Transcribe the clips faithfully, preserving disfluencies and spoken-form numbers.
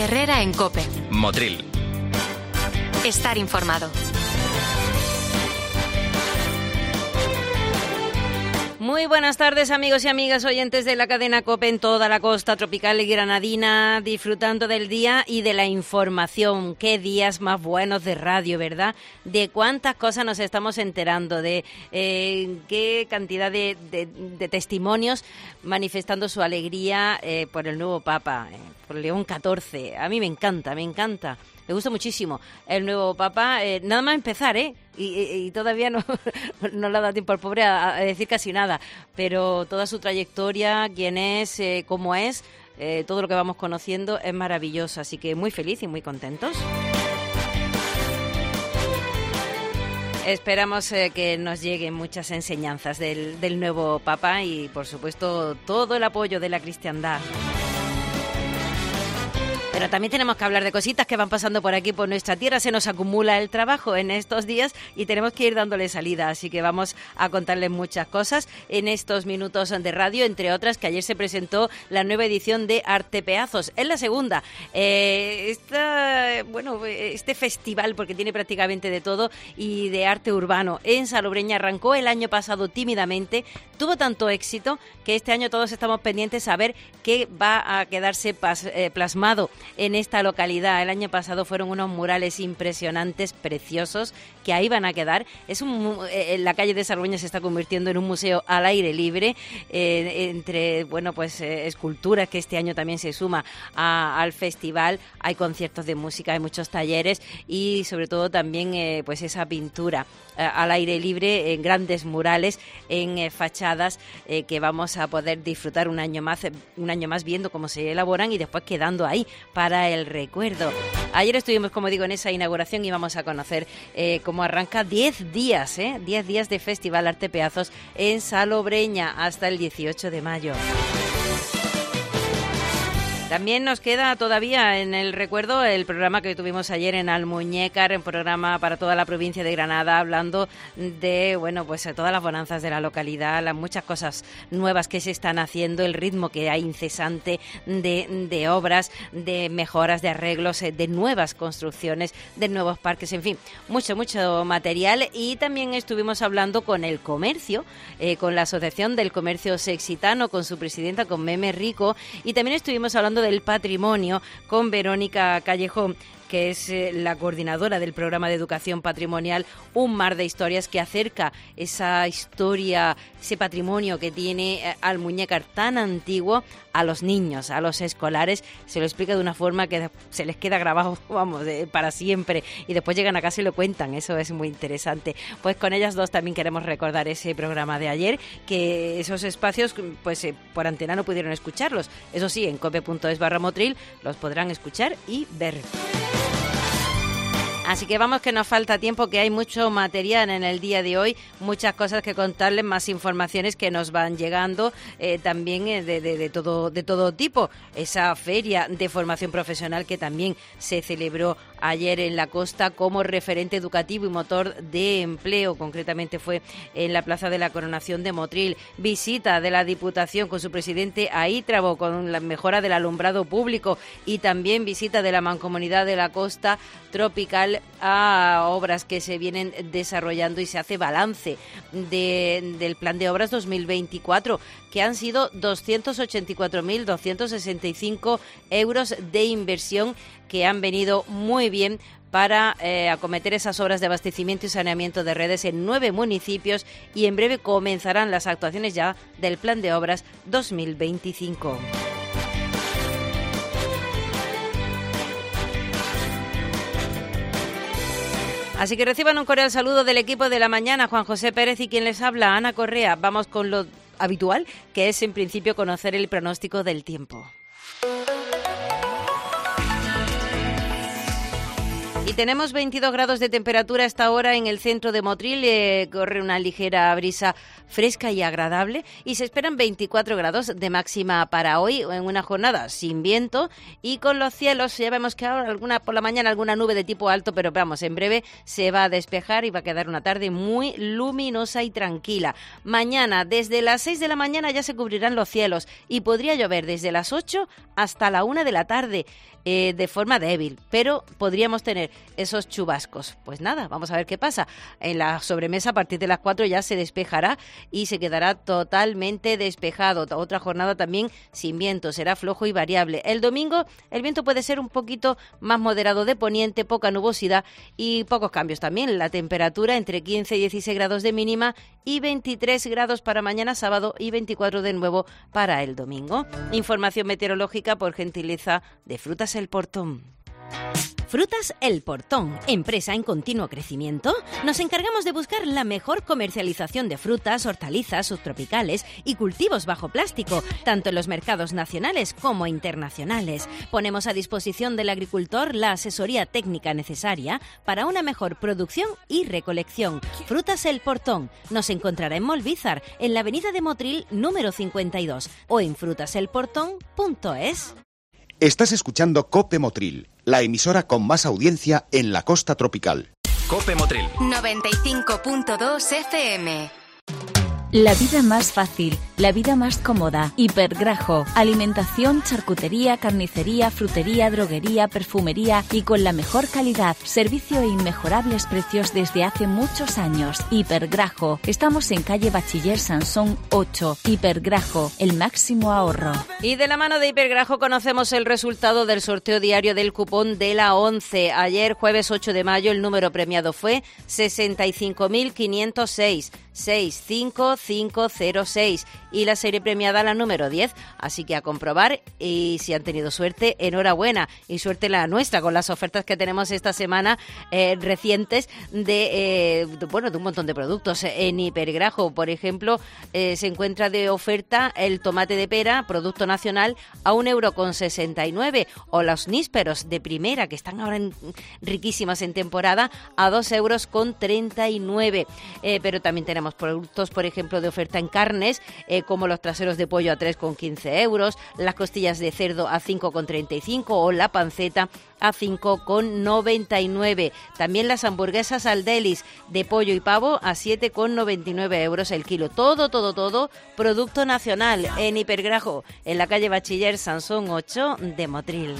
Herrera en COPE. Motril. Estar informado. Muy buenas tardes, amigos y amigas oyentes de la cadena COPE en toda la costa tropical y granadina, disfrutando del día y de la información. Qué días más buenos de radio, ¿verdad? De cuántas cosas nos estamos enterando, de eh, qué cantidad de, de, de testimonios manifestando su alegría eh, por el nuevo Papa, eh, por León catorce. A mí me encanta, me encanta. Me gusta muchísimo el nuevo Papa. Eh, nada más empezar, ¿eh? Y, y, y todavía no, no le ha dado tiempo al pobre a, a decir casi nada. Pero toda su trayectoria, quién es, eh, cómo es, eh, todo lo que vamos conociendo es maravilloso. Así que muy feliz y muy contentos. Esperamos eh, que nos lleguen muchas enseñanzas del, del nuevo Papa y, por supuesto, todo el apoyo de la cristiandad. Pero también tenemos que hablar de cositas que van pasando por aquí, por nuestra tierra. Se nos acumula el trabajo en estos días y tenemos que ir dándole salida. Así que vamos a contarles muchas cosas en estos minutos de radio, entre otras que ayer se presentó la nueva edición de Artepeazos. Es la segunda. Eh, esta, bueno, este festival, porque tiene prácticamente de todo, y de arte urbano en Salobreña, arrancó el año pasado tímidamente. Tuvo tanto éxito que este año todos estamos pendientes a ver qué va a quedarse pas, eh, plasmado en esta localidad. El año pasado fueron unos murales impresionantes, preciosos, que ahí van a quedar. Es un, eh, la calle de Salobreña se está convirtiendo en un museo al aire libre, eh, entre bueno pues eh, esculturas, que este año también se suma a, al festival. Hay conciertos de música, hay muchos talleres y sobre todo también eh, pues esa pintura eh, al aire libre en grandes murales, en eh, fachadas eh, que vamos a poder disfrutar un año más, un año más viendo cómo se elaboran y después quedando ahí para el recuerdo. Ayer estuvimos, como digo, en esa inauguración y vamos a conocer eh, cómo arranca diez días, ¿eh? diez días de Festival Artepeazos en Salobreña hasta el dieciocho de mayo. También nos queda todavía en el recuerdo el programa que tuvimos ayer en Almuñécar, un programa para toda la provincia de Granada, hablando de, bueno, pues todas las bonanzas de la localidad, las muchas cosas nuevas que se están haciendo, el ritmo que hay incesante de, de obras, de mejoras, de arreglos, de nuevas construcciones, de nuevos parques, en fin, mucho, mucho material. Y también estuvimos hablando con el comercio, eh, con la Asociación del Comercio Sexitano, con su presidenta, con Meme Rico, y también estuvimos hablando del patrimonio con Verónica Callejón, que es eh, la coordinadora del programa de educación patrimonial, un mar de historias que acerca esa historia, ese patrimonio que tiene eh, Almuñécar tan antiguo a los niños, a los escolares. Se lo explica de una forma que se les queda grabado, vamos, eh, para siempre, y después llegan a casa y lo cuentan. Eso es muy interesante. Pues con ellas dos también queremos recordar ese programa de ayer, que esos espacios, pues eh, por antena no pudieron escucharlos. Eso sí, en cope punto es barra Motril los podrán escuchar y ver. Así que vamos, que nos falta tiempo, que hay mucho material en el día de hoy, muchas cosas que contarles, más informaciones que nos van llegando, eh, también eh, de, de, de todo de todo tipo. Esa feria de formación profesional que también se celebró ayer en la costa como referente educativo y motor de empleo, concretamente fue en la Plaza de la Coronación de Motril. Visita de la Diputación con su presidente a Ítrabo, con la mejora del alumbrado público, y también visita de la Mancomunidad de la Costa Tropical a obras que se vienen desarrollando, y se hace balance de, del plan de obras dos mil veinticuatro, que han sido doscientos ochenta y cuatro mil doscientos sesenta y cinco euros de inversión, que han venido muy bien para eh, acometer esas obras de abastecimiento y saneamiento de redes en nueve municipios, y en breve comenzarán las actuaciones ya del plan de obras dos mil veinticinco. Así que reciban un cordial saludo del equipo de la mañana, Juan José Pérez y quien les habla, Ana Correa. Vamos con lo habitual, que es en principio conocer el pronóstico del tiempo. Y tenemos veintidós grados de temperatura a esta hora en el centro de Motril, eh, corre una ligera brisa fresca y agradable y se esperan veinticuatro grados de máxima para hoy en una jornada sin viento y con los cielos. Ya vemos que ahora alguna por la mañana alguna nube de tipo alto, pero vamos, en breve se va a despejar y va a quedar una tarde muy luminosa y tranquila. Mañana desde las seis de la mañana ya se cubrirán los cielos y podría llover desde las ocho hasta la una de la tarde. Eh, de forma débil, pero podríamos tener esos chubascos. Pues nada, vamos a ver qué pasa. En la sobremesa a partir de las cuatro ya se despejará y se quedará totalmente despejado. Otra jornada también sin viento, será flojo y variable. El domingo el viento puede ser un poquito más moderado de poniente, poca nubosidad y pocos cambios también. La temperatura entre quince y dieciséis grados de mínima y veintitrés grados para mañana sábado y veinticuatro de nuevo para el domingo. Información meteorológica por gentileza de Frutas El Portón. Frutas El Portón, empresa en continuo crecimiento. Nos encargamos de buscar la mejor comercialización de frutas, hortalizas, subtropicales y cultivos bajo plástico, tanto en los mercados nacionales como internacionales. Ponemos a disposición del agricultor la asesoría técnica necesaria para una mejor producción y recolección. Frutas El Portón nos encontrará en Molvízar, en la avenida de Motril número cincuenta y dos o en frutas el portón punto es. Estás escuchando COPE Motril, la emisora con más audiencia en la costa tropical. COPE Motril. noventa y cinco punto dos F M. La vida más fácil, la vida más cómoda. Hipergrajo. Alimentación, charcutería, carnicería, frutería, droguería, perfumería y con la mejor calidad. Servicio e inmejorables precios desde hace muchos años. Hipergrajo. Estamos en calle Bachiller Sansón ocho. Hipergrajo. El máximo ahorro. Y de la mano de Hipergrajo conocemos el resultado del sorteo diario del cupón de la once. Ayer, jueves ocho de mayo, el número premiado fue sesenta y cinco mil quinientos seis. seis cinco cinco cero seis y la serie premiada la número diez, así que a comprobar y si han tenido suerte, enhorabuena y suerte la nuestra con las ofertas que tenemos esta semana eh, recientes de, eh, de, bueno, de un montón de productos. En Hipergrajo, por ejemplo, eh, se encuentra de oferta el tomate de pera, producto nacional, a un euro con sesenta y nueve o los nísperos de primera, que están ahora en, riquísimas en temporada, a dos euros con treinta y nueve, eh, pero también tenemos productos, por ejemplo, de oferta en carnes, eh, como los traseros de pollo a tres con quince euros, las costillas de cerdo a cinco con treinta y cinco o la panceta a cinco con noventa y nueve. También las hamburguesas al delis de pollo y pavo a siete con noventa y nueve euros el kilo. Todo, todo, todo producto nacional en Hipergrajo, en la calle Bachiller Sansón ocho de Motril.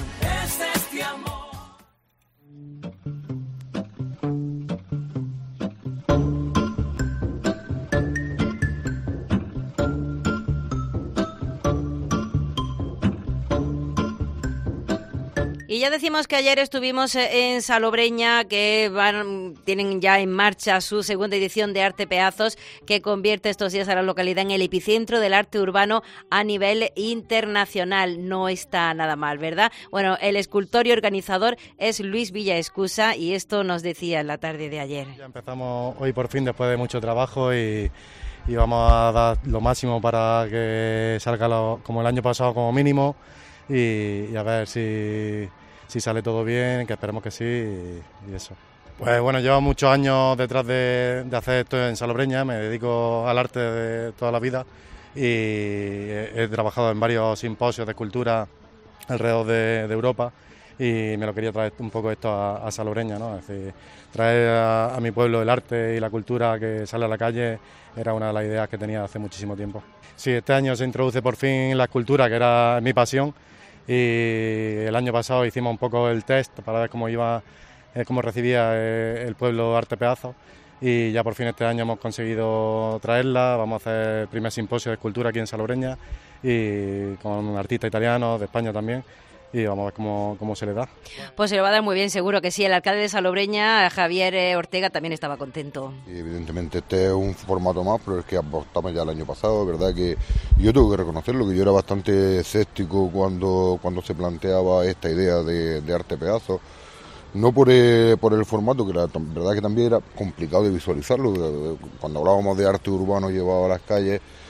Y ya decimos que ayer estuvimos en Salobreña, que van, tienen ya en marcha su segunda edición de Arte Peazos, que convierte estos días a la localidad en el epicentro del arte urbano a nivel internacional. No está nada mal, ¿verdad? Bueno, el escultor y organizador es Luis Villaescusa y esto nos decía en la tarde de ayer. Ya empezamos hoy por fin después de mucho trabajo y, y vamos a dar lo máximo para que salga lo, como el año pasado como mínimo y, y a ver si... si sale todo bien, que esperemos que sí, y, y eso. Pues bueno, llevo muchos años detrás de, de hacer esto en Salobreña, me dedico al arte de toda la vida y he, he trabajado en varios simposios de escultura alrededor de, de Europa y me lo quería traer un poco esto a, a Salobreña, ¿no? Es decir, traer a, a mi pueblo el arte y la cultura que sale a la calle era una de las ideas que tenía hace muchísimo tiempo. Sí, este año se introduce por fin la escultura, que era mi pasión, y el año pasado hicimos un poco el test para ver cómo iba, eh, cómo recibía eh, el pueblo Arte Peazos y ya por fin este año hemos conseguido traerla. Vamos a hacer el primer simposio de escultura aquí en Salobreña y con artistas italianos de España también y vamos a ver cómo, cómo se le da. Pues se lo va a dar muy bien, seguro que sí. El alcalde de Salobreña, Javier Ortega, también estaba contento. Y evidentemente este es un formato más, pero es que apostamos ya el año pasado, verdad que yo tengo que reconocerlo, que yo era bastante escéptico cuando, cuando se planteaba esta idea de, de Arte Peazos, no por el, por el formato, que la verdad que también era complicado de visualizarlo. Cuando hablábamos de arte urbano llevado a las calles,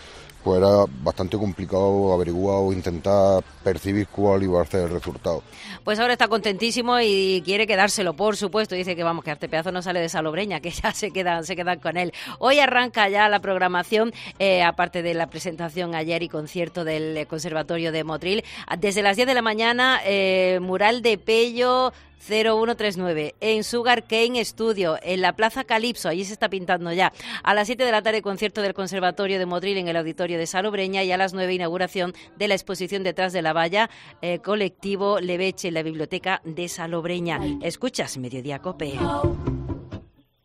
pues era bastante complicado averiguar o intentar percibir cuál iba a ser el resultado. Pues ahora está contentísimo y quiere quedárselo, por supuesto. Dice que vamos, que Artepedazo no sale de Salobreña, que ya se quedan, se quedan con él. Hoy arranca ya la programación, eh, aparte de la presentación ayer y concierto del Conservatorio de Motril. Desde las diez de la mañana, eh, mural de Pello cero uno tres nueve, en Sugar Cane Studio, en la Plaza Calipso, allí se está pintando ya. A las siete de la tarde, concierto del Conservatorio de Motril en el Auditorio de Salobreña, y a las nueve, inauguración de la exposición Detrás de la Valla, eh, colectivo Leveche, en la Biblioteca de Salobreña. Escuchas Mediodía Cope.